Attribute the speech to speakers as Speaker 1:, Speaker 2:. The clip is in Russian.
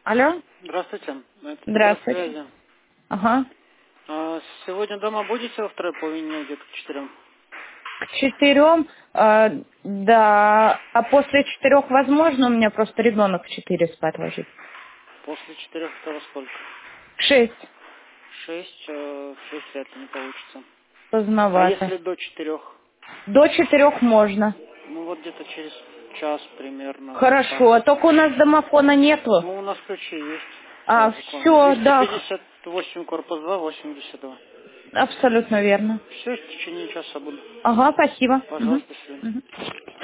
Speaker 1: Алло?
Speaker 2: Здравствуйте. Это центр
Speaker 1: Здравствуйте.
Speaker 2: связи.
Speaker 1: Ага.
Speaker 2: Сегодня дома будете во второй половине где-то к 4?
Speaker 1: К 4, да. А после 4 возможно? У меня просто ребенок в 4 спать ложить.
Speaker 2: После 4 это во сколько?
Speaker 1: В 6.
Speaker 2: 6, в 6 вряд ли не получится. А
Speaker 1: Поздновато.
Speaker 2: если до 4?
Speaker 1: До 4 можно.
Speaker 2: Ну вот где-то через час примерно. Вот так.
Speaker 1: Хорошо. Только у нас домофона нету.
Speaker 2: Ну у нас ключи есть.
Speaker 1: А,
Speaker 2: Сейчас, буквально.
Speaker 1: все, да.
Speaker 2: 258, корпус 2, 82.
Speaker 1: Абсолютно верно.
Speaker 2: Все, в течение часа буду.
Speaker 1: Ага, спасибо. Мгм.
Speaker 2: Пожалуйста, до свидания.
Speaker 1: Мгм.